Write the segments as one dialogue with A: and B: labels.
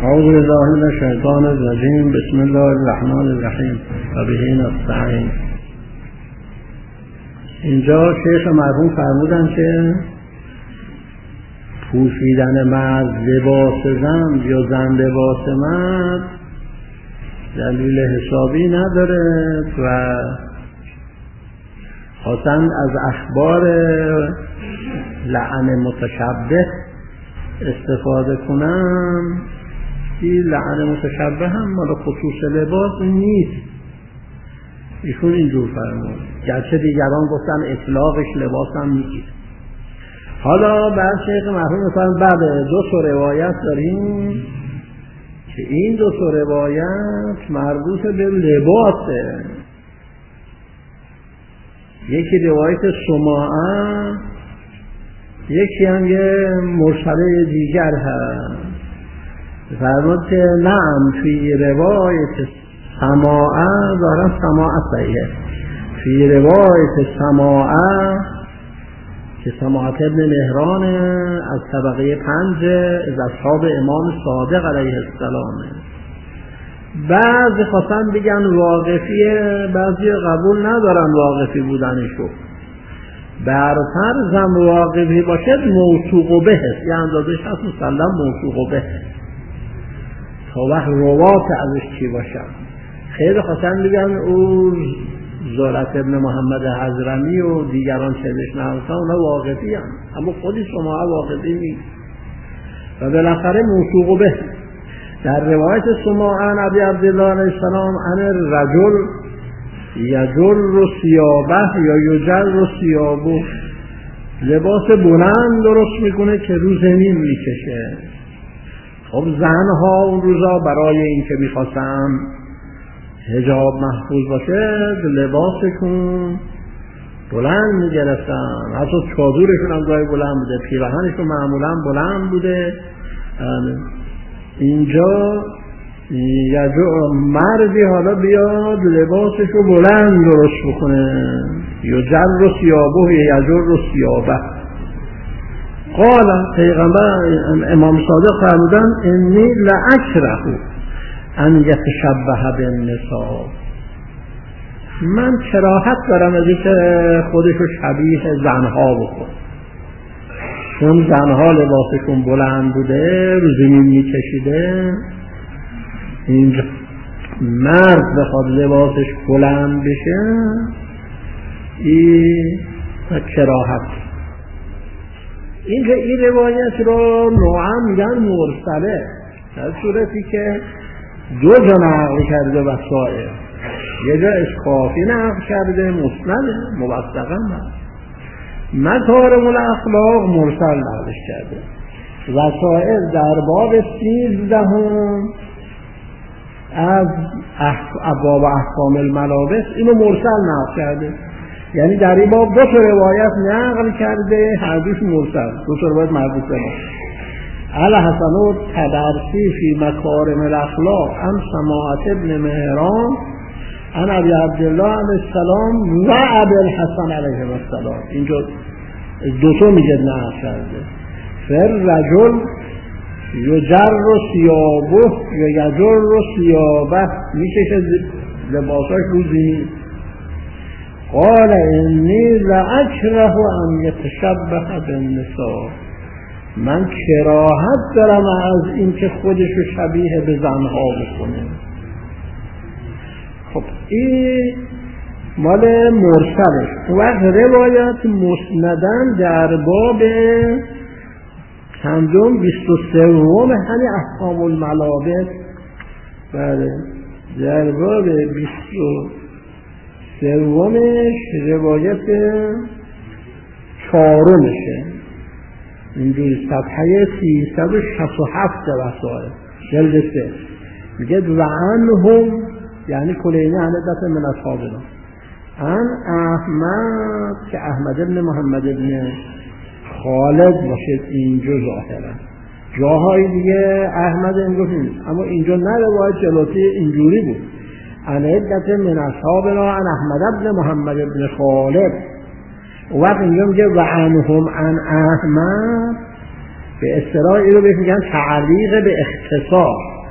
A: اعوذ بالله من الشیطان الرجیم. بسم الله الرحمن الرحیم و به نستعین. اینجا شیخ مرحوم فرمودن که پوشیدن مرد لباس زن یا زن لباس مرد دلیل حسابی نداره و خاصاً از اخبار لعن متشبه استفاده کنم. این لعن متشبه هم مال خصوص لباس نیست. ایشون اینجور فرمود، گرچه دیگران گفتن اطلاقش لباس هم میگیره. حالا بعد شیخ مرحوم مثلا بعد دو تا روایت داریم که این دو تا روایت مربوط به لباسه. یکی روایت سماعه، یکی هم یه مرسله دیگر هست. فرمود که نعم فی روایت سماعه دارم سماعه صحیحه. فی روایت سماعه که سماعه ابن مهران از طبقه 5 از اصحاب امام صادق علیه السلام. بعضی خواستن بگن واقفیه، بعضی قبول ندارن واقفی بودنشو. برتر زن واقفی باشد موثوق به، یه اندازش هست مسلم موثوق به، تا وقت روات ازش چی باشن. خیلی خواستن بگن او زهرة ابن محمد حضرمی و دیگران چهلش نهارستان اونا واقفی هم، اما خودی سماعه واقفی نیست و بالاخره موثوق به. در روایت سماعه نبی عبدالله علیه السلام عن رجل یجر ثیابه یا یجر ثیابه، لباس بلند درست میکنه که رو زمین میکشه. خب زنها اون روزا برای اینکه میخواستن حجاب محفوظ باشه لباسشون بلند میگرفتن، حتی چادرشون هم گاهی بلند بوده، پیراهنشون معمولا بلند بوده. اینجا مردی حالا بیاد لباسشو بلند درست بکنه، یجر ثیابه یجر ثیابه. قال پیغمبر امام صادق فرمودن انی لاکره ان یتشبه بالنساء، من کراهت دارم از اینکه خودشو شبیه زنها بکنه، چون زنها لباسشون بلند بوده رو زمین میکشیده. اینجا مرد بخواد لباسش بلند بشه این کراهت. این روایت رو نوعا میگن مرسله، در صورتی که دو جا نقل کرده وسائل، یه جا اسقافی نقل کرده مسند موثقا، مکارم الاخلاق مرسل نقلش کرده. وسائل در باب 13 از ابواب احکام الملابس اینو مرسل نقل کرده. یعنی در این باب دو تا روایت نقل کرده، هر دوش مرسل، دو تا روایت مربوط به ما. الحسن التبرسی فی مکارم الاخلاق عن سماعه ابن مهران عن ابی عبدالله علیه السلام و ابی الحسن علیه السلام. اینجا دو تا میگه نقل کرده. فر رجل یجر ثیابه یا یجر ثیابه، میکشه لباساش رو زمین. قال انی لاکره ان یتشبه بالنساء، من کراهت دارم از اینکه خودشو شبیه به زنها بکنه. خب این مال مرسلش. تو وقت روایت مسندن در باب چندم 23 همین احکام الملابس، بله در باب 23 روایت 4 اینجوری صفحه 367 وسائل جلد 3 میگه و عنهم، یعنی کلینی عدت من اصحابنا، عن احمد که احمد ابن محمد ابن خالد باشد. اینجا ظاهرا جاهای دیگه احمد اینجا نیست، اما اینجا نه روایت جلوتی اینجوری بود. عن عدت من اصحابنا عن احمد ابن محمد ابن خالد. وقت اینجا میگه و عنهم عن احمد، به اصطلاح اینو بهش میگن تعلیق به اختصار.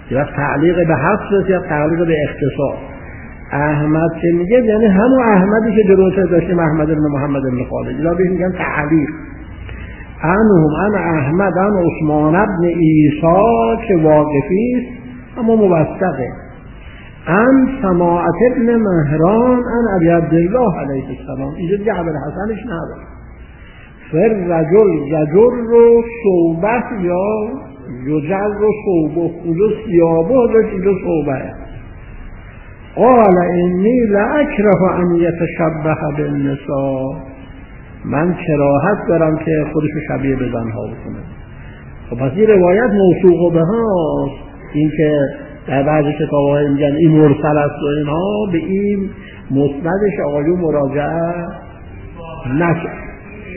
A: یا تعلیق به حفظ یا تعلیق به اختصاص. احمد که میگه یعنی همون احمدی که جلوتر داشتیم، احمد بن محمد بن خالد، اینا بهش میگن تعلیق. ان احمد ان عثمان بن عیسی که واقفی است اما موثقه. ان سماعت ابن مهران ان ابی عبدالله علیه السلام، اینجا دیگه ابوالحسنش نداره. فر رجل رو صوبه یا یجل رو صوبه، اونجا سیابه داشت، اینجا صوبه. قال انی لاکره ان یتشبه بالنساء، من کراهت دارم که خودشو شبیه به زنها بکنه. خب پس این روایت موثوق به هاست، این که در بعضی کتاب‌ها میگن این مرسل است و اینها، به این مسندش آقایون مراجعه نشد.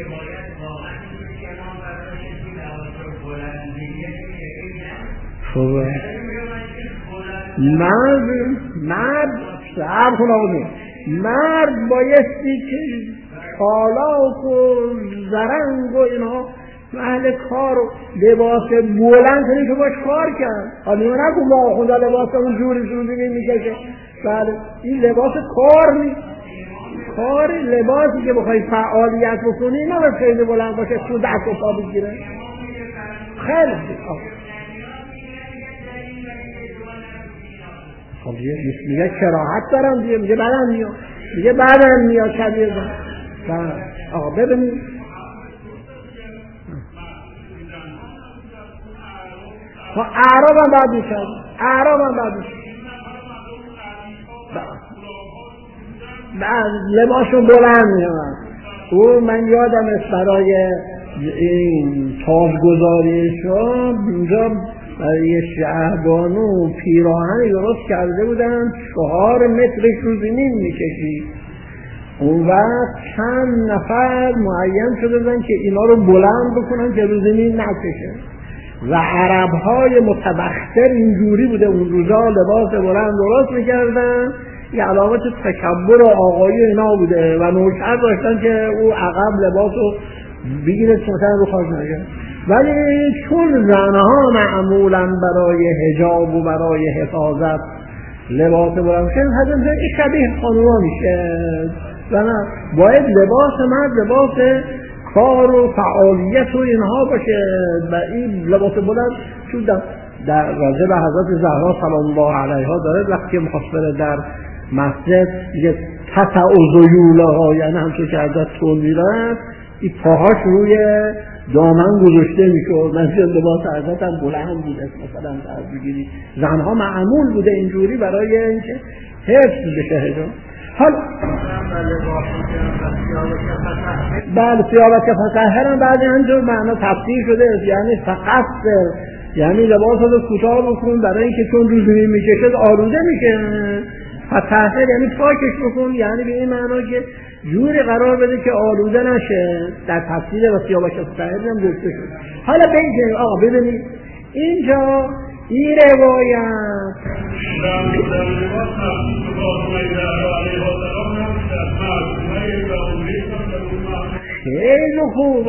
A: مرد بایستی که چالاک و زرنگ و اینها اهل کار و لباس بلند کنی که باش کار کرد. حالا اینا نگو ما خدا لباس اون جوری میکشه. بله این لباس کار نیست. کار لباسی که بخوای فعالیت بکنی نه باید خیلی بلند باشه تو دست و پا بگیره. خیلی خب میگه کراهت دارم دیگه، میگه بعدم میاد شبیه زن. آقا ببینید خب اعراب هم بعد میشد، لباسشون بلند میاد. او من یادم است برای این تاجگذاریشون اینجا برای شهبانو پیراهن درست کرده بودن 4 متر رو زمین میکشید. اون وقت چند نفر معین شده بودن که اینا رو بلند بکنن که رو زمین نکشه و عربهای متبختر اینجوری بوده اون روزا لباس بلند درست میکردن. یه علامت تکبر و آقایی اینا بوده و نوشتر داشتن که او عقب لباس رو بگیره مثلا رو خواهد نگه. ولی چون زنها معمولا برای حجاب و برای حفاظت لباس بلند میشن، حضرت میگه شبیه خانوما میشه و نه باید لباس مرد لباس کار و فعالیت و اینها باشه. و این لباس بلند چون در راجع به حضرت زهرا سلام الله علیها داره وقتی مخواست بره در مسجد میگه تطع ذیولها، یعنی همچون که حضرت تون میرن این پاهاش روی دامن گذاشته میشد. مثلا لباس حضرت هم بلند بوده مثلا در بگیری زنها معمول بوده اینجوری برای اینکه حفظ بشه حجاب. حالا بله سیابت که فتحه هم بعضی همجور معنا تفسیر شده، یعنی فقط یعنی لباس رو کوتاه بکن برای اینکه چون روز میکشد آلوده میشه. فتحه یعنی پاکش بکن، یعنی به این معنا که جوری قرار بده که آلوده نشه. در تفسیر و سیابت که فتحه هم گفته شد. حالا بگید آقا ببینید اینجا این روایت خیلی خوب.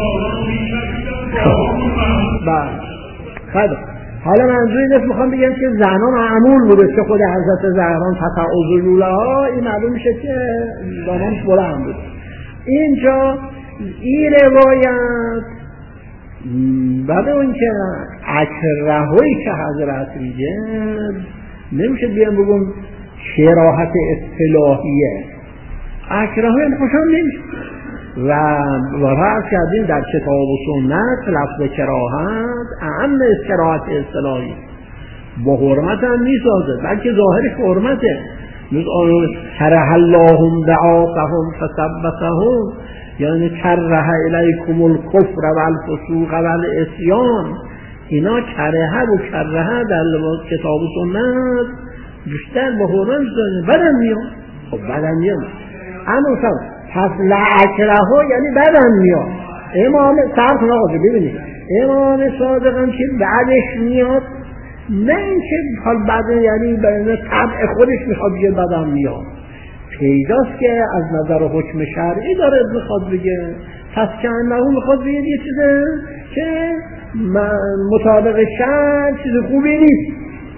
A: بله حالا منظور این است میخوام بگم که زنان معمول بوده که خود حضرت زهران تطع ذیولها این معلوم میشه که دامانش بلند بود. اینجا این روایت بعد اون که اکرهوی که حضرت میگه نمیشه بیان بگم کراهت اصطلاحیه، اکرهوی خوشم نمیشه و رأس کردیم در کتاب و سنت لفظ کراهت اعم از کراهت اصطلاحی با حرمت هم میسازه بلکه ظاهرش حرمته. کره اللهم دعاهم فثبتهم، یعنی کره الیکم الکفر و الفسوق و العصیان. اینا کره و کره در کتاب و سنت بیشتر با حرمت میسازه. بدن میاد خب بدن میاد اما پس لعکرهو یعنی بدن میاد. امام صاحب آقا ببینید امام صادق هم که بعدش میاد نه اینکه حال بدن یعنی به طبع خودش میخواد بگه بدن میاد، پیداست که از نظر حکم شرعی داره میخواد بگه. پس که انه میخواد بگه یه چیزه که مطابق شرع چیز خوبی نیست.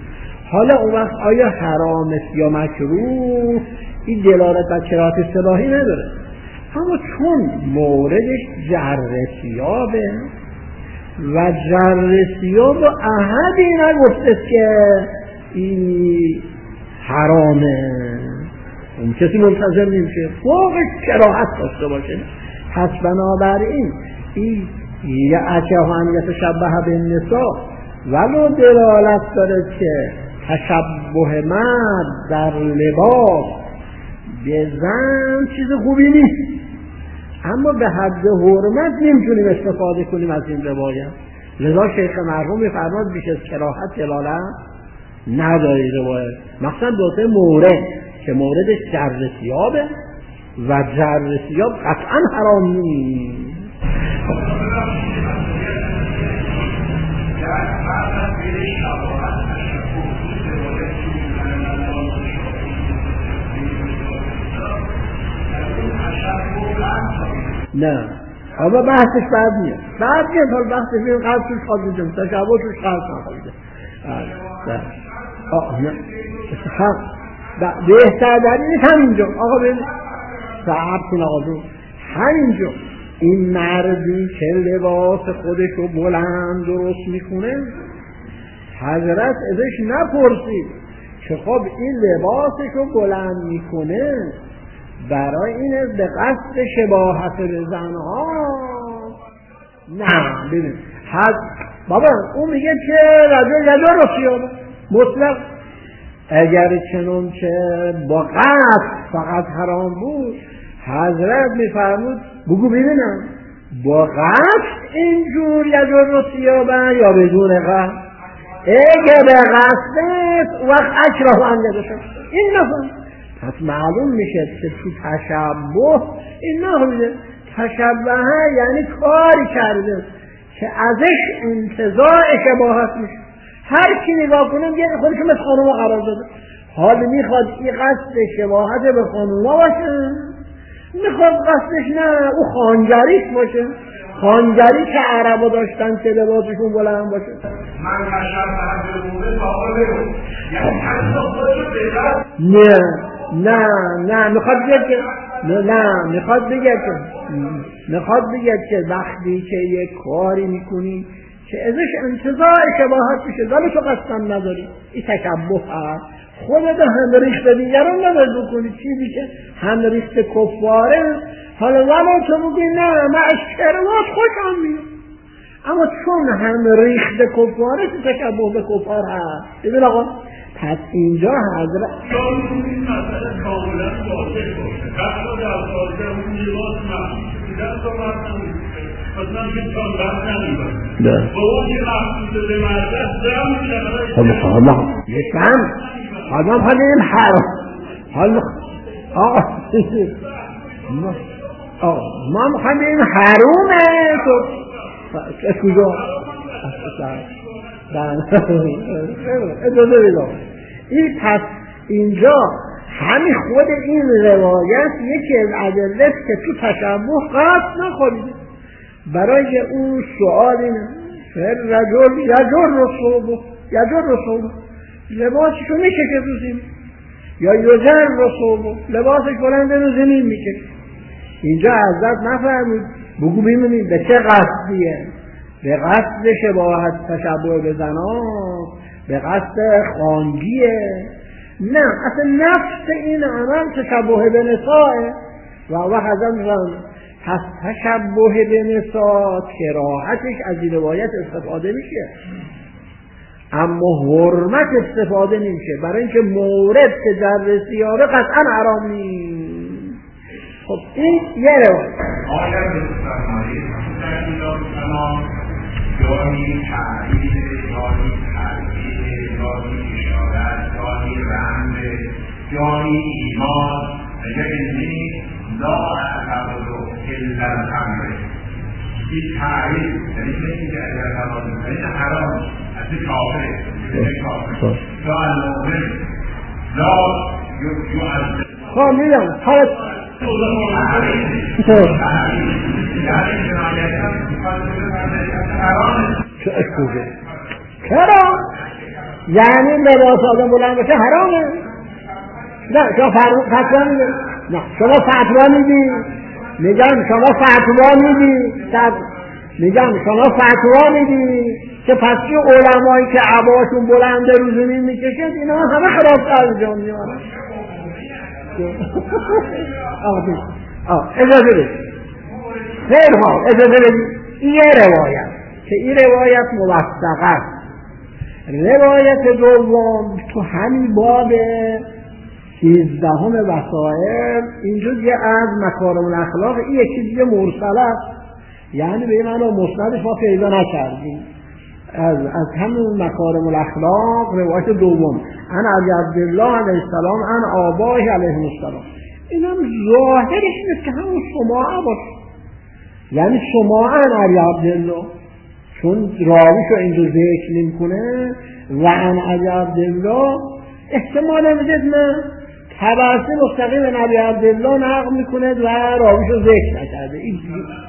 A: حالا اون وقت آیا حرام است یا مکروه این دلالت بر کراهت اصطلاحی نداره، اما چون موردش جرثیابه و جرثیاب احدی نگفته که این حرامه، اون کسی منتظر نمیشه فوقش کراهت داشته باشه. پس بنابراین این یعکه هم یتشبه بالنساء ولو دلالت داره که تشبه مرد در لباس به زن چیز خوبی نیست، اما به حد حرمت نمیتونیم استفاده کنیم از این روایت. لذا شیخ مرحوم میفرماد بیش از کراهت دلالت نداره روایت، مثلا دوتا مورد که موردش جرثیابه و جرثیاب قطعا حرام نیست. نه اما بحثش بعد میاد، بعد میاد حال بحثش میاد قلب توش خواد میجم تشبه توش قلب نخواهیده. بهتر در اینه همینجا آقا ببین صحب کن آقا دو همینجا این مردی که لباس خودشو بلند درست میکنه حضرت ازش نپرسید که خب این لباسشو بلند میکنه برای اینه به قصد شباهت به زنها. نه ببین بابا اون میگه که رجل رسیابه مطلق، اگر چنون که با قصد فقط حرام بود حضرت میفرمود بگو ببینم با قصد اینجور یجر رسیابه یا بدون قصد. اگه به قصد وقت اکراه انده شد این نفهم. پس معلوم میشه که تو تشبه این نمیده، تشبه یعنی کاری کرده که ازش انتزاع شباهت میشه. هر کی نگاه کنه میگه خودشو مثل خانوما قرار داده، حال میخواد این قصد شباهت به خانوما باشه، میخواد قصدش نه او خانجریش باشه، خانجری که عربا داشتن که لباسشون بلند باشه.
B: من تشبه به مومن باقا بگم یعنی حتی خودشو بگم
A: نه میخواد بگه که وقتی که یک کاری میکنی که ازش انتزاع شباهت میشه ولی تو قصدم نداری، این تشبه هست. خودت هم ریخت دیگران نباید بکنی چیزی که هم ریخت کفاره. حالا ولی تو بگی نه من از شروات خوشم میاد، اما چون هم ریخت کفاره تو تشبه به کفار هست. ببین آقا پس اینجا حضرت
B: چون این مسئله کاملا واضح باشه حتی در واضح اون لباس محسوس دیگر تو مرد نمیشه مثلا که چون برد نمیبرد با اون که محسوس به مرده زم میشه
A: حالا یکم حالا خواهیم حرام آقا ما میخوایم حرومه تو کجا اجازه بیدار این. پس اینجا همین خود این روایت یکی از ادله که تو تشبه قصد نخوریده. برای اون سؤال اینه رجل یجر رسوبه لباسشو میکشه رو زمین یا یجر رسوبه لباسش بلند رو زمین میکشه. اینجا حضرت نفرمید بگو ببینید به چه قصدیه، به قصد شباهت تشبه به زنان، به قصد خانگیه. نه اصلا نفس این عمل تشبه به نسائه و حضرت میفرمید پس تشبه به نساء کراهتش از این روایت استفاده میشه اما حرمت استفاده نمیشه، برای اینکه مورد که در سیاره قطعا حرام نیست. خب این یه روایت
B: آیا بسرمایی در ایلان تمام یعنی تعریف یعنی ترکیب یعنی اشارت یعنی رمز یعنی ایمان اگر اینی لا اعتبرو الا الامر این تعریف یعنی مثل که اگر حرام این حرام از کافره تا المؤمن لا یعذب.
A: خب میدم حالت چه اشکوزه کرام یعنی لباس آدم بلند باشه حرامه؟ نه شما فتوا میدی؟ نه شما فتوا میدی؟ میگم شما فتوا میدی؟ میگم شما فتوا میدی که پس این علمایی که عباشون بلنده رو زمین میکشد اینا همه خراب انجام میارن. اجازه بدید خیلی ها اجازه بدید این روایت که این روایت موثق است. روایت دوم تو همین باب 13 وسائل اینجور یه از مکارم الاخلاق این یکی دیگه مرسل است، یعنی به معنی مسندش ما پیدا نکردیم. از همون مکارم الاخلاق روایت دوم عن علی عبدالله علیه السلام عن آبائه علیه السلام، این هم ظاهرش نیست که همون سماعه باشه، یعنی سماعه عن علی عبدالله چون راویشو اینجا ذکر نمی‌کنه و عن علی عبدالله احتمال میدید من تبعث مستقیم علی عبدالله نقل میکنه و راویشو ذکر نکرده. این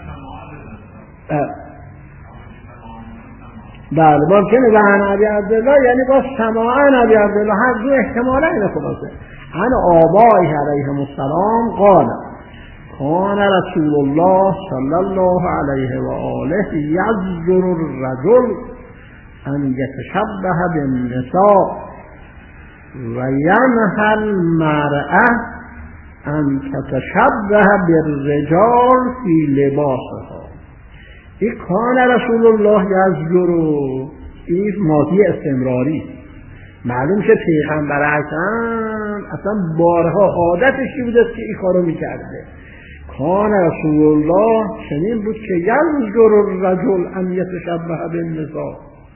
A: بله ممکنه و عن علی عبدالله یعنی با سماعن علی عبدالله هر دو احتمالا اینه خلاصه. عن آبائه علیهم السلام قال کان رسول الله صلی الله علیه و آله یزجر الرجل ان یتشبه بالنساء و ینهی المرأة ان تتشبه بالرجال فی لباسها. این کان رسول الله یزجر، این ماضی استمراری، معلوم شه پیغمبر اکرم اصلا بارها عادتش بوده که این کارو میکرده. کان رسول الله چنین بود که یزجر الرجل ان یتشبه بالنساء،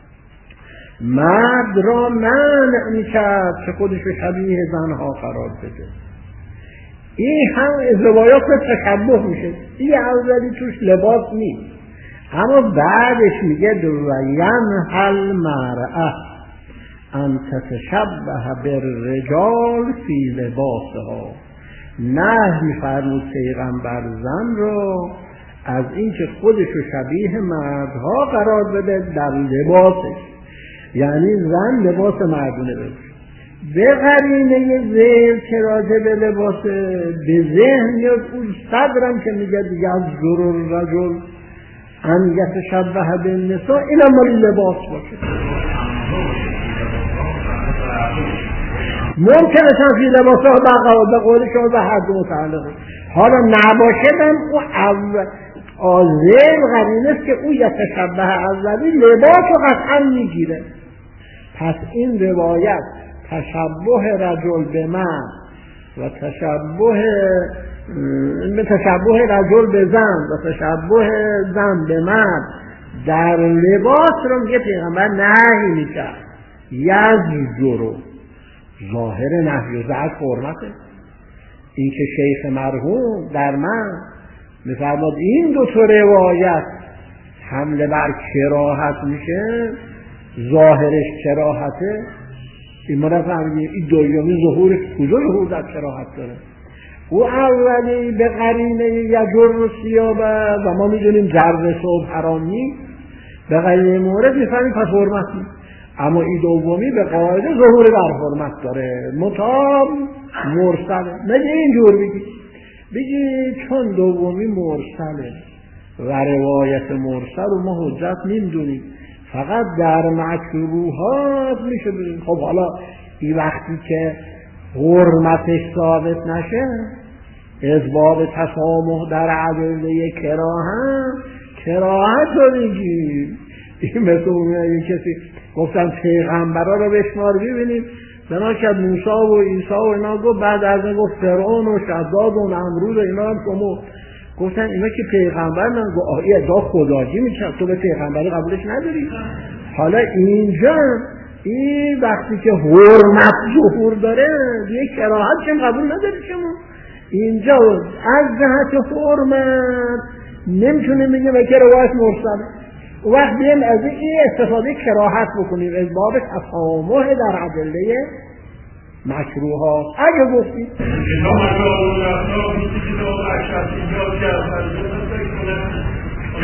A: مرد را منع میکرد که خودش به شبیه زنها قرار بده. این هم روایات تشبه میشه، این اولی توش لباس نیست، اما بعدش میگه و ینهی المرأة ان تتشبه بالرجال فی لباسها، نه میفرمود پیغمبر زن رو از اینکه خودشو شبیه مردها قرار بده در لباسش، یعنی زن لباس مردونه بشه. به قرینه ذهن که راجع به لباس به ذهن یا اون صدرم که میگه دیگه از ضرور رجل ان یتشبه بالنساء این هم مالی لباس باشه. ممکنه تنفی لباس ها به قول شما به هر دو متعلقه، حالا نباشدم او آزل قرینه است که او یتشبه اولی لباس رو قطعا میگیره. پس این روایت تشبه رجل به من و تشبه رجل به زن و تشبه زن به مرد در لباس رو میگه پیغمبر نهی میکرد. یزجر رو ظاهر نهی و زجر حرمته. این که شیخ مرحوم در من میفرماد این دو تا روایت حمله بر کراهت میشه، ظاهرش کراهته، این ما نفهمید این دومی ظهورش کجا ظهور در کراهت داره. او اولی به قرینه یجر ثیابه و ما میدونیم جر ثوب حرام نیست، به قرینه مورد میفهمیم پس حرمت نیست، اما این دومی به قاعده ظهور در حرمت داره، متاب مرسله. مگه اینجور بگی چون دومی مرسله و روایت مرسل و ما حجت نمیدونیم، فقط در مکروهات میشه بگیم. خب حالا این وقتی که حرمتش ثابت نشه، اثبات تسامح در ادله کراهت رو میگیم. این مثل اون کسی گفتن پیغمبرا رو بشمار ببینیم، بنا که موسی و عیسی و اینا گفت، بعد از این گفت فرعون و شداد و نمرود و اینا هم گفتن اینا که پیغمبر من گفت این ادعا خداجی میکرد، تو به پیغمبری قبولش نداری. حالا اینجا این وقتی که حرمت ظهور داره دیگه کراهت چون قبول نداری شما. اینجا از جهت حرمت نمیتونه بگه و که روایت مرسله. وقت بیم از این استفاده کراهت بکنیم از باب تسامح در ادله مشروعات. اگه گفتید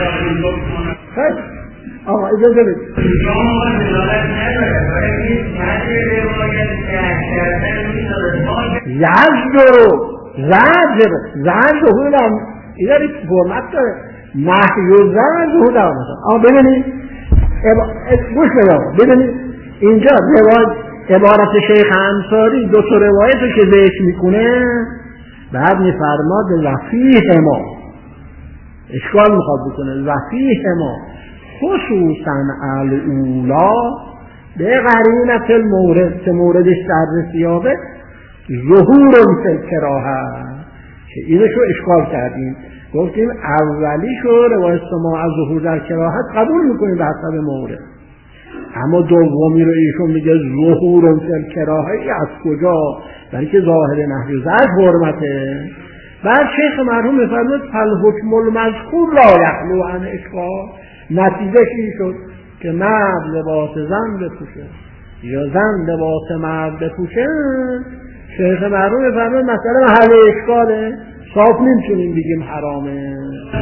A: آقا اجازه بدید زجر ظهورم اینا یک فرمت داره، نهی و زجر ظهورم ببینید گوش ببینید اینجا عبارت شیخ انصاری دو تا روایت رو که بهش میکنه بعد میفرماد وفیه ما اشکال میخواد بکنه وفیه ما خصوصا الاولا به قرینت المورد که موردش در سیاقه ظهور الکراهه که اینشو اشکال کردیم، گفتیم اولیشو روایت ما از ظهور در کراهت قبول میکنیم به حسب مورد، اما دومی رو ایشون میگه ظهور الکراهه از کجا؟ برای که ظاهر نهی و زجر حرمته. بعد شیخ مرحوم میفرماید فالحکم المذکور لا یخلو عن اشکال، نتیجه چی شد که مرد لباس زن بپوشه یا زن لباس مرد بپوشه، شیخ مرحوم میفرماید مثلا محل اشکاله، صاف نمیتونیم بگیم حرامه.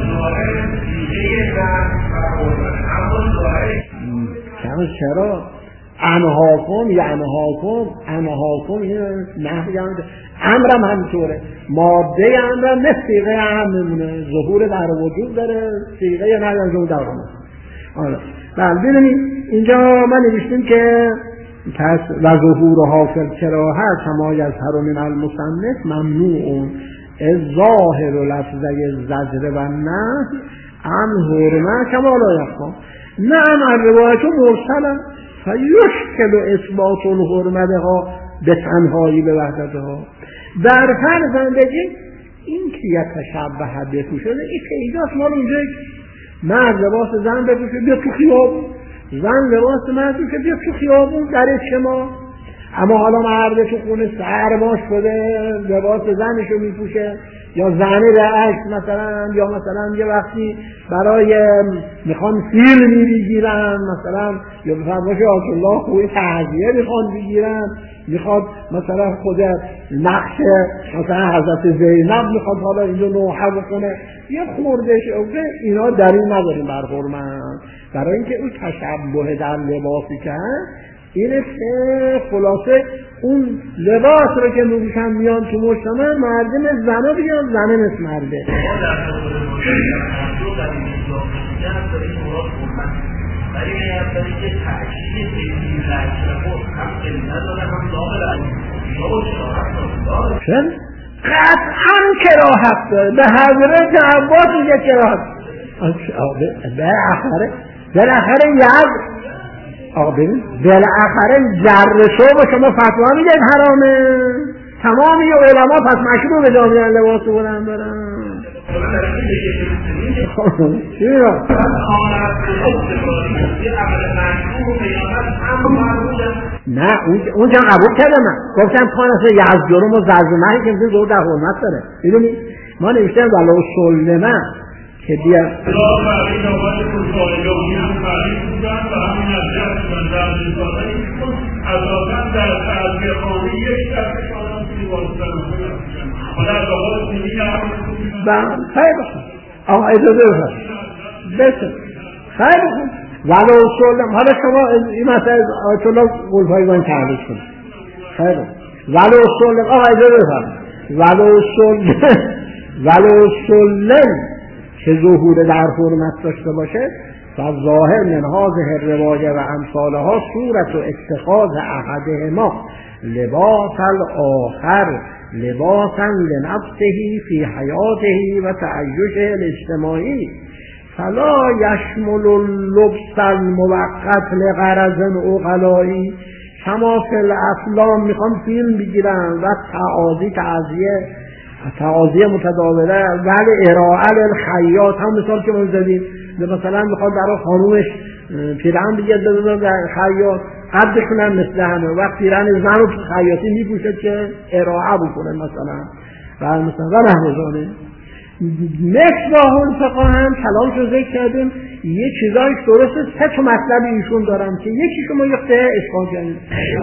A: چرا؟ انهاکم نهی امرم همینطوره، ماده امرم نه صیغه هم میمونه، ظهور در وجود داره، صیغه نهی هم در آره. بله ببینید اینجا ما نوشتیم که پس و ظهورها فی الکراهه کما یظهر من المصنف ممنوع ظاهر لفظه زجر و نهی عن حرمه کما لا یخفی. نعم الروایت مرسله فیشکل اثبات الحرمه ها به تنهایی به وحدتها. در فرزندگی این که یتشبه بپوشه این پیداست، مال اونجا مرد لباس زن بپوشه بیا تو خیابون، زن لباس مرد بپوشه بیا تو خیابون در شما، اما حالا مرد تو خونه سرماش شده لباس زنشو میپوشه، یا زنه به عکس مثلا، یا مثلا یه وقتی برای میخوان فیلمی بگیرن مثلا، یا بفرمایش آقای الله خوی تعزیه میخوان بگیرن، میخواد مثلا خود نقش مثلا حضرت زینب میخواد حالا اینجا نوحه بکنه، یه خورده شده اینا در این نداریم برخورمن، برای اینکه اون تشبه در لباسی که هست اینه که خلاصه اون لباس رو که میگوشن میان تو مجتمع مردم زنه بیان زنه مثل مرده. چون قطعا کراهت داره، به حضرت عباس میگه کراهت بالاخره یاد بالاخره جرشو به شما فتوا میده حرامه، تمامی علما پس مشروع به جامعه لباس بودن برن. نه اون جا قبول کردم، من گفتم کانسه یز جرم و زرزمهی که میشه زور در حرمت داره. میدونی ما نوشتم ولو سلمه که بیا خیلی خوب آقا اجازه بسید خیلی خوب ولو سلم. حالا شما این مسئله آیت الله قلپایگان تحلیل کنید. خیلی خوب ولو سلم آقا اجازه ولو سلم که ظهور در حرمت داشته باشه فظاهر من هذه الروايه و امثالها صورت و اتخاذ احدهما لباس الاخر لباسا لنفسه فی حیاته و تعیشه الاجتماعی فلا یشمل اللبس الموقت لغرض عقلائی کما فی الافلام. میخوام فیلم بگیرن و تعاضیه متداوله ولی ارائه الخیاط هم مثال که ما زدیم، مثلا میخواد برای خانومش پیرهن بگید در خیاط قدشون هم مثل همه وقت پیرهن زن رو خیاطی میپوشه که ارائه بکنه مثلا و نحوزانه. مصباح الفقه هم کلامشو ذکر کردیم، یه چیزایش درسته، سه تا مطلب ایشون دارم که یکی شما یخته اشکال کنید.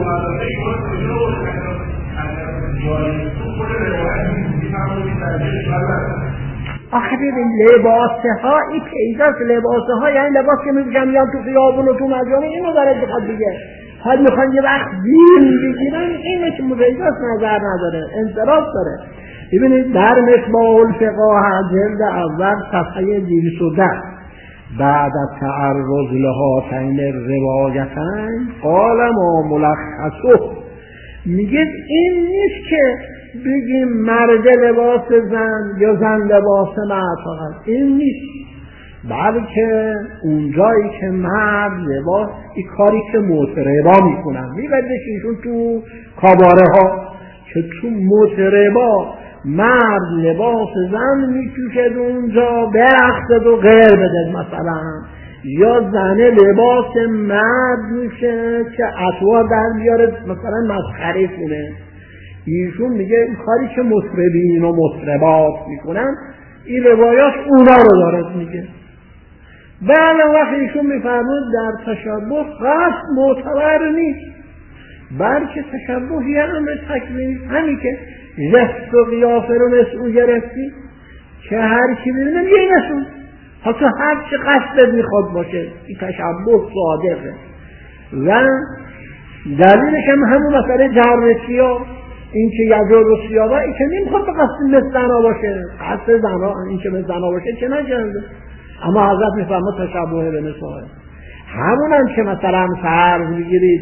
A: آخه ببین لباسه ها این پیداست، لباسه ها یعنی لباس که میگم میان تو خیابون و تو مجامع اینو داره بخواد دیگه. حالا میخوان یه وقت دین بگیرن، اینه که پیداست نظر نداره، انصراف داره. ببینید در مصباح الفقه جلد اول صفحه 210 بعد از تعرض لهاتین روایتین قال ما ملخصه، میگه این نیست که بگیم مرد لباس زن یا زن لباس مرد فقط، این نیست، بلکه اونجایی که مرد لباس، این کاری که مطربا میکنن، میبردش ایشون تو کاباره ها که تو مطربا مرد لباس زن میپوشد اونجا برقصد و غیر بده مثلا، یا زنه لباس مرد میشه که عطوا در بیاره مثلا مسخره کنه. ایشون میگه این کاری که مطربین و مطربات میکنن این روایات اونا رو دارد میگه. بعد وقتی ایشون میفرمود در تشبه قصد معتبر نیست، بلکه تشبه یه امر تکوینی، همین که جست و قیافه رو مثل او گرفتی که هر کی ببینه یه نشون، حتی هر چه قصدت میخواد باشه، این تشبه صادقه. و دلیلش هم همون مسئله جر سیاه، این که یجر و سیاه، این که نمیخواد به قصد مثل زنا باشه، قصد زنا این که مثل زنا باشه که نجنده، اما حضرت میفرما تشبه به نساء. همون هم که مثلا فرض میگیرید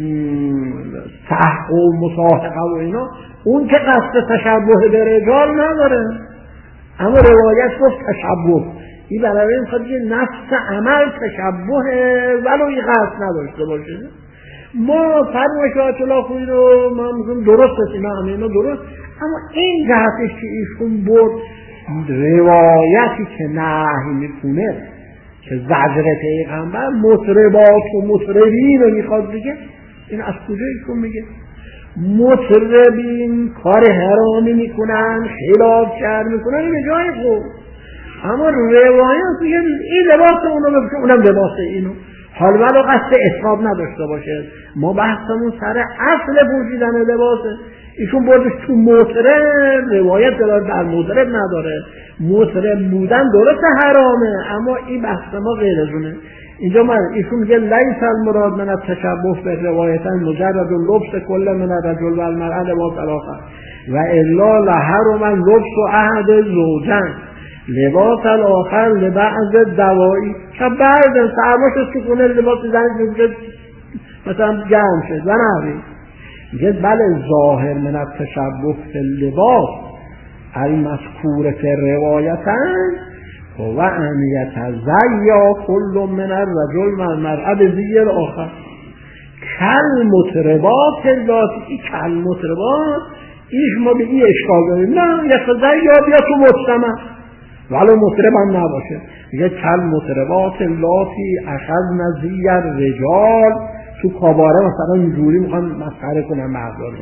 A: سحق و مصاحقه و اینا، اون که قصد تشبه به رجال نداره، اما روایت گفت تشبه، این برای این خواهد که نفس عمل تشبه ولو این قصد نداشته باشه. ما فرمایشات الله خوی رو ما میگم درست است، اینا درست، اما این جهتش که ایشون برد روایتی که نهی میکنه که زجر پیغمبر مطربات و مطربین رو میخواد بگه، این از کجا ایشون میگه؟ مطربین کار حرامی میکنن، خلاف شرع میکنن، این به جای خوب، اما روایت میگه این لباس اونو بپوشه، اونم لباس اینو، حال ولو قصد اصحاب نداشته باشه. ما بحثمون سر اصل پوشیدن لباسه، ایشون بردش تو مطرب، روایت در مطرب نداره، مطرب بودن درست حرامه، اما این بحث ما غیر از اونه. اینجا ایشون میگه لیس المراد من التشبه به روایتن مجرد لبس کل من الرجل و المرأة لباس الاخر و الا لحرم لبس احد زوجین لباس الاخر لبعض دوایی، که بعد سرماش تو کنه لباس زن مثلا گرم شد و نهاری. میگه بله ظاهر من التشبه فی اللباس المذکور فی روایتن و ان یتزیا کل من الرجل و المرأة بزی الاخر کل مطربات اللاتی، کل مطربات ایش ما به این اشکال داریم، نه یتزیا بیا تو مجتمع ولو مطرب هم نباشه. میگه کل مطربات اللاتی اخذن زی الرجال، تو کاباره مثلا اینجوری میخوان مسخره کنن مردان.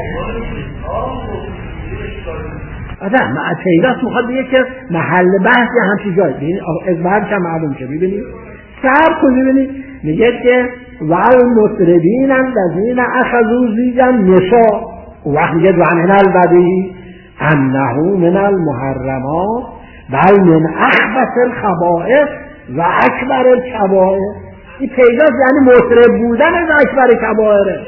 A: آره معتیداست میخواد بگه که محل بحث همچی جایی، ببینید از بعدش هم معلوم شه. ببینید صبر کنید، ببینید میگه که والمطربین الذین اخذوا زیجا نساء، وقت میگه ومن البدیع انه من المحرمات بل من اخبث الخبائث و اکبر الکبائر. این پیداست یعنی مطرب بودن از اکبر کبائره.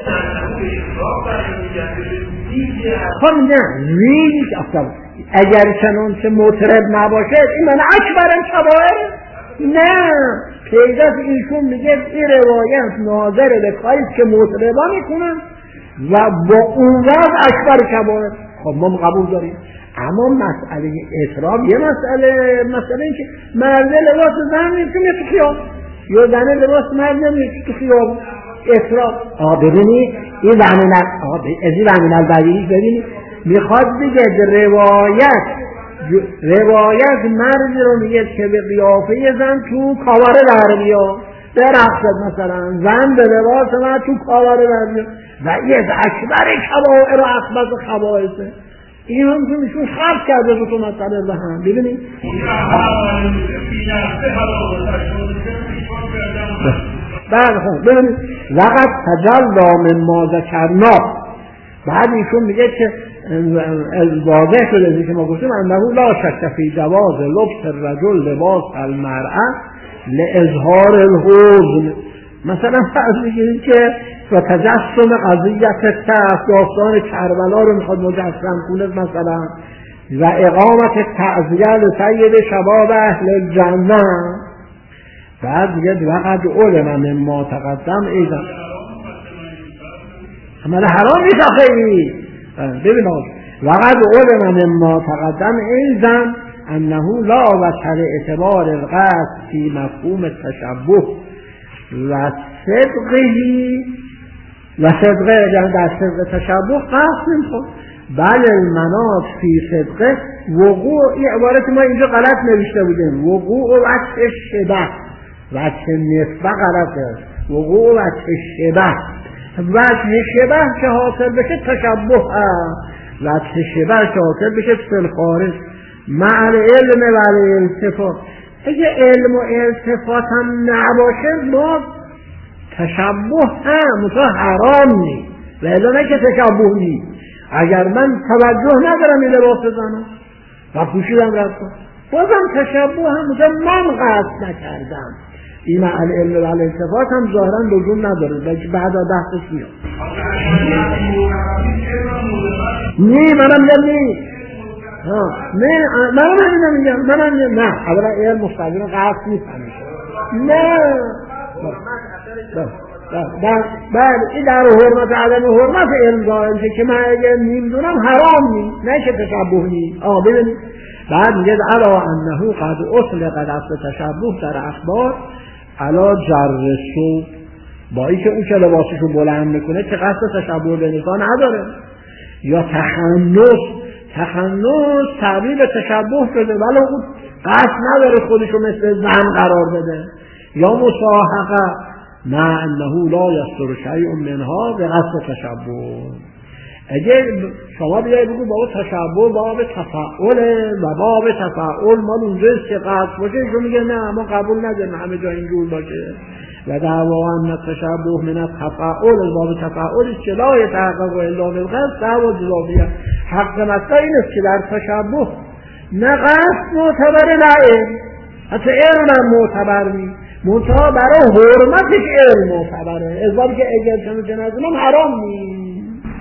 A: خب نه ریش اگر چنانچه مطرب نباشه این من اکبر کبائره، نه پیداست ایشون میگه این روایت ناظر به کاری که مطربا میکنن و با اون وقت اکبر کبائر. خب ما قبول داریم، اما مسئله اطراب یه مسئله این که مرد لباس زن میتونه تو خیاب یا زن لباس مرد نمیتونه تو خیاب، اطراب. ببینید این زمین البدیعی ببینید میخواد بگه روایت مردی رو میگه که به قیافه زن تو کاواره در بیا درخصد، مثلا زن به لباس من تو کاواره در بیا و یه اکبر کبائر و اخبث خبائثه. این هم که میشون خرد کرده تو مسئله به هم. ببینید بعد خون ببینید وقت تجلا من ما ذکرنا، بعد ایشون میگه که واضح شده ازی که ما گفتیم انه لا شک فی جواز لبس الرجل لباس المرأة لاظهار الحزن. مثلا فرض میگیریم که و تجسم قضیت کف، داستان کربلا رو میخواد مجسم کنه مثلا، و اقامت تعزیه لسید شباب اهل الجنه. بعد دیگه وقت علم مما تقدم ایضا عمل حرام نیست آخری. ببین وقت علم مما تقدم ایضا انه لا وجه اعتبار القصد فی مفهوم التشبه و صدقه، یعنی در صدق تشبه قصد نمیخواد، بل المناط فی صدقه وقوع. این عبارت ما اینجا غلط نوشته بودیم، وقوع وجه شبه، وجه نسبه غلطه، وقوع وجه شبه. وجه شبه که حاصل بشه تشبه هست، وجه شبه که حاصل بشه فی الخارج مع العلم و الالتفات. اگه علم و التفات هم نباشه ما تشبه هم مثلا حرام نیست، و الا نه که تشبه نیست. اگر من توجه ندارم این لباس بزنم و پوشیدم رفتم، بازم تشبه هم مثلا من قصد نکردم. این مع العلم و الالتفات هم ظاهرا لزوم نداره و بعدا بحثش میاد. منم نه اولا علم مستقیم قصد نیست همیشه. نه بعد این در حرمت عدم حرمت علم داره که من اگه نمیدونم حرام نیست، نه که تشبه نیست. ببینید بعد میگه علا انه قد اصل قد اصل تشبه در اخبار علا جر سو، با این که اون که لباسشو بلند میکنه که قصد تشبه به نسان نداره، یا تخنث تعبیر به تشبه شده ولی اون قصد نداره خودشو مثل زن قرار بده، یا مصاحقه نه انه لا یستر شیء منها به قصد تشبه. اگه شما بیاید بگو باب تشبه باب تفاعله و باب تفاعل ما اونجا که قصد باشه، ایشون میگه نه ما قبول نداریم همه جا اینجور باشه، و دعوا ان التشبه من التفاعل، باب تفاعل که لا يتحقق الا بالقصد دعوا جزافیه. حق مسئله این است که در تشبه نه قصد معتبره نه علم، حتی علم هم معتبر نیست، منتها برای حرمتش علم معتبره، از بابی که اگر چنین نزدونم حرام نیست.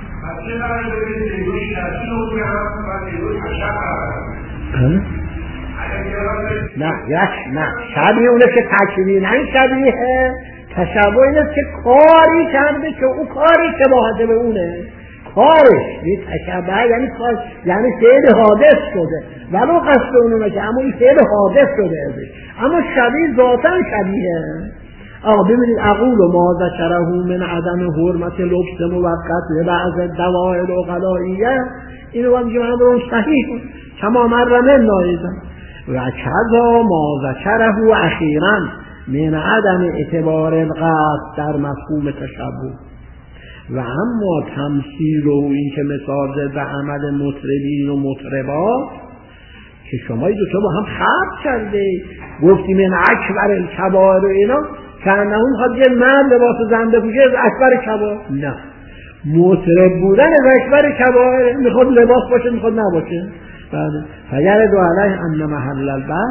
A: نه شبیه اونه که تکبیر، نه شبیه تشبه این است که کاری کرده که او کاری که باهده به اونه کارش، این تشبه یعنی کار، یعنی فعل حادث شده ولو قصد اونو نکه، اما این فعل حادث شده ازش، اما شبیه ذاتاً شبیه. ببینید اقول ما ذکره من عدم حرمت لبس موقت لبعض دوائر اقلائیه، اینو باید میگه من برون صحیح کن کما مرمه نایزم، و کذا ما ذکره اخیراً من عدم اعتبار القصد در مفهوم تشبه. و اما تمثیل و این که مثال به عمل مطربین و مطربات که شما دوتا با هم خلط کرده گفتی من اکبر الکبائر و اینا، که انهون خواهد یه مرد لباس زن بپوشه از اکبر کبائر، نه مطرب بودن از اکبر کبائر، میخواد لباس باشه میخواد نباشه. فیرد علیه ان محل البحث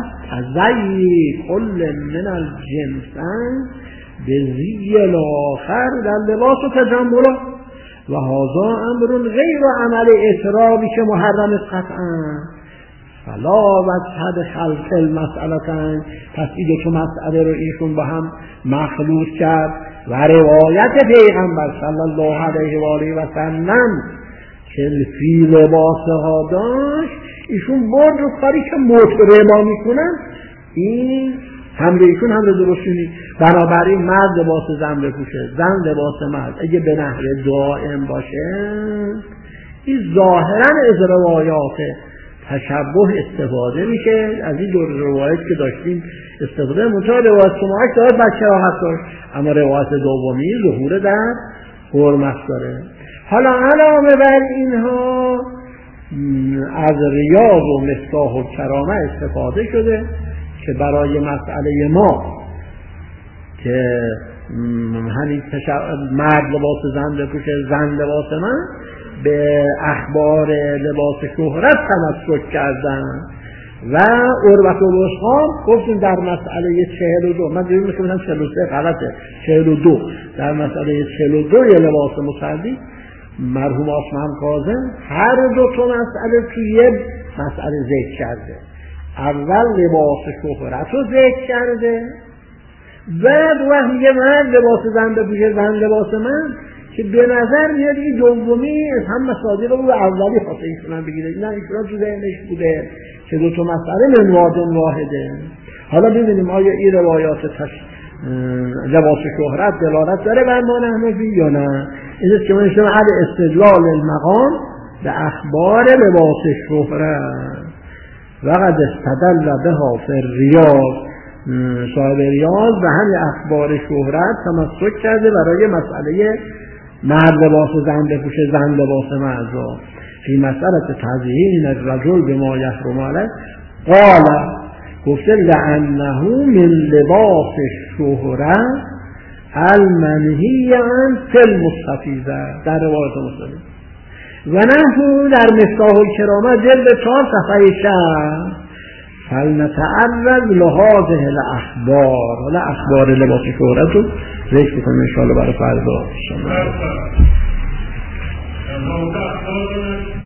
A: تزیی کل من الجنسان به زی الاخر در لباس و تجمله، و هذا امر غیر عمل اعترابی که محرم است قطعا. فلا وجه خلق المسئلتین، پس این دو مسئله رو ایشون با هم مخلوط کرد و روایت پیغمبر صلی الله علیه و آله و سلم که فی لباسها داشت، ایشون برد رو کاری که مطربا میکنن، این هم ایشون هم درستی نیست. بنابراین مرد لباس زن بپوشه، زن لباس مرد، اگه به نحو دائم باشه این ظاهرا از روایات تشبه استفاده میشه، از این دور روایت که داشتیم استفاده منطقه روایت شماعش دارد بچه راحت داشت، اما روایت دومی ظهور در حرمت داره. حالا علاوه بر اینها از ریاض و مصباح و کرامه استفاده شده که برای مسئله ما که همین مرد لباس زن بپوشه زن لباس من به اخبار لباس شهرت تمسک کردن و عروة الوثقی گفتیم در مسئله 42 من دیگه میگم 43 غلطه 42 در مسئله 42 لباس مصلی مرحوم عثمان کاظم هر دو تا مسئله توی مسئله ذکر کرده. اول لباس شهرت رو ذکر کرده، بعد وقت میگه من لباس زن بپوشه زن لباس من، که به نظر میاد این دومی از هم مصادیق رو اولی خواسته ایشون بگیره، نه ایشون تو ذهنش بوده که دو تا مسئله من واحده. حالا ببینیم آیا این روایات لباس شهرت دلالت داره بر ما نحنفی یا نه. اینجاست که من شما علی استدلال المقام به اخبار لباس شهرت وقد استدل بها فی الریاض، صاحب ریاض به همین اخبار شهرت تمسک کرده برای مسئله مرد لباس زن بپوشه زن لباس مرد را. فی مسئله تزیین الرجل بما یحرم علیه قال گفته لعنه من لباس شهرت المنهی عن فی المستفیضه در روایت مسلم و نحو در مفتاح الکرامه جلد 4 صفحه 6 فلنتعرض لهذه الاخبار. حالا اخبار لباس شهرت رو ذکر بکنیم ان شاء الله برای فردا.